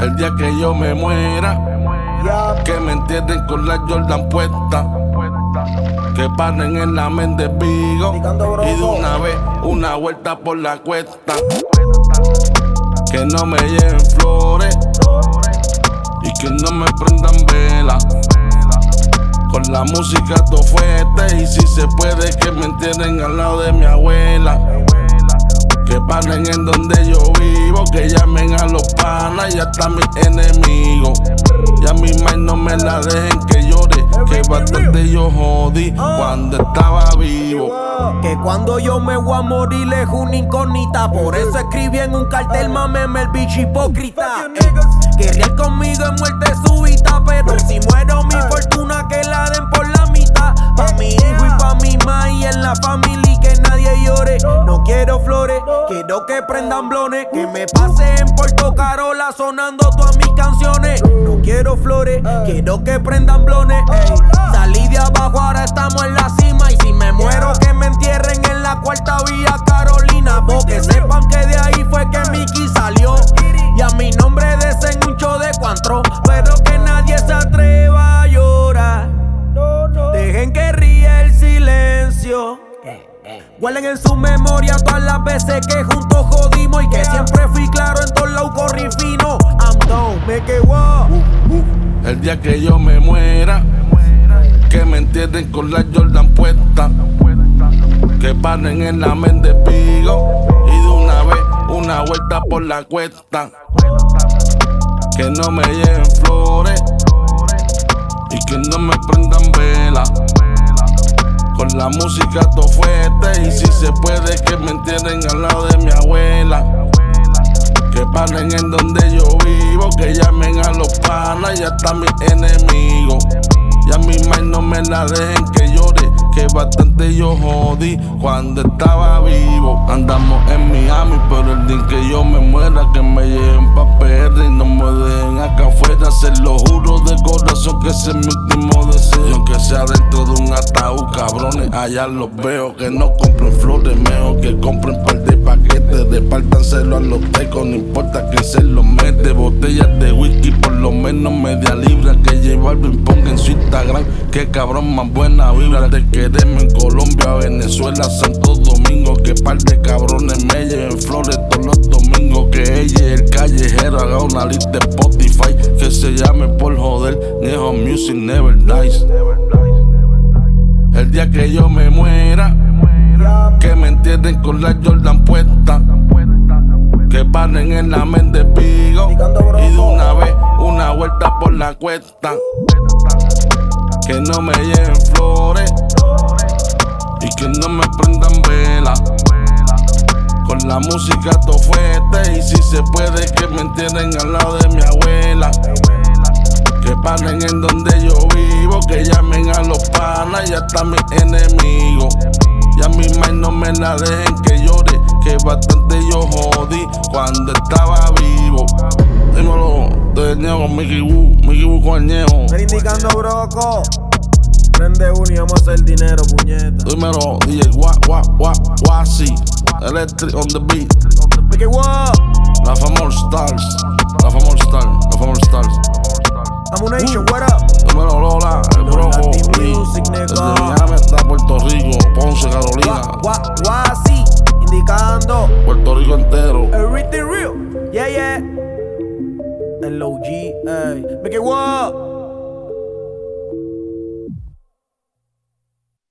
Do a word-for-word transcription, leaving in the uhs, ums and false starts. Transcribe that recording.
El día que yo me muera, que me entierren con la Jordan puesta, que paren en la mente Vigo y de una vez una vuelta por la cuesta. Que no me lleven flores y que no me prendan vela. Con la música todo fuerte y si se puede que me entierren al lado de mi abuela. Que paren en donde yo vivo, que llamen a los panas y hasta mis enemigos. Y a mi maíz no me la dejen que llore, que bastante yo jodí cuando estaba vivo. Que cuando yo me voy a morir es una incógnita. Por eso escribí en un cartel, mameme el bicho hipócrita. Eh, que real conmigo es muerte súbita, pero si muero mi fortuna que la den por la mitad. Pa' mi hijo y pa' mi maíz en la familia y que nadie llore. No quiero flores, quiero que prendan blones, que me pase en Puerto Carola sonando todas mis canciones. No quiero flores, quiero que prendan blones. Ey. Salí de abajo, ahora estamos en la cima. Y si me muero, que me entierren en la cuarta vía Carolina. Porque sepan que de ahí fue que Mickey salió. Y a mi nombre dicen un show de cuantro, pero que nadie se atreva a llorar. Dejen que ríe el silencio. Guarden en su memoria todas las veces que juntos jodimos y que siempre fui claro en todos lados corrí fino. I'm done, me quedo. El día que yo me muera, que me entierren con la Jordan puesta, que paren en la mente Vigo y de una vez una vuelta por la cuesta. Que no me lleven flores y que no me prendan vela. Con la música todo fuerte y si se puede que me entierren al lado de mi abuela. Que paren en donde yo vivo, que llamen a los panas y hasta mis enemigos. Y a mi maíz no me la dejen que llore, que bastante yo jodí cuando estaba vivo. Andamos en Miami, pero el día que yo me muera, que me lleven pa' P R y no me dejen acá afuera. Se lo juro de corazón que ese es mi último deseo. Y aunque sea dentro de un ataúd, cabrones, allá los veo. Que no compren flores, mejor que compren par de paquetes. Repártanselo a los tecos, no importa que se los mete. Botellas de whisky, por lo menos media libra. Que J Balvin ponga en su Instagram, que cabrón más buena vibra. Te queremos en Colombia, Venezuela, Santo Domingo. Que par de cabrones me lleven flores todos los domingos. Que ella y el callejero haga una lista de Spotify que se llame por joder Nejo Music Never Dies. El día que yo me muera, que me entierren con la Jordan puesta, que paren en la mente Vigo y de una vez una vuelta por la cuesta. Que no me lleven flores y que no me prendan vela. Con la música todo fuerte y si se puede que me entierren al lado de mi abuela. Que paren en donde yo vivo, que llamen a los panas y hasta mis enemigos. Y a mi maíz no me la dejen que llore, que bastante yo jodí cuando estaba vivo. Dímelo, te niego con Mickey Woo, Mickey Woo con el ñejo. Ven indicando broco. Prende uno y vamos a hacer dinero, puñeta. Dímelo, D J Wa, Wa, Wa, Wasi, Electric on the beat. Mickey Woo. La Famous Stars, la Famous Stars, la Famous Stars. Amunation, what up? Dímelo, Lola, el broco. Music, Desde nigga. Miami hasta Puerto Rico, Ponce, Carolina. Wa, wa, Wasi. Indicando. Puerto Rico entero. Everything real. Yeah, yeah. L O G, ey. Mickey Woo.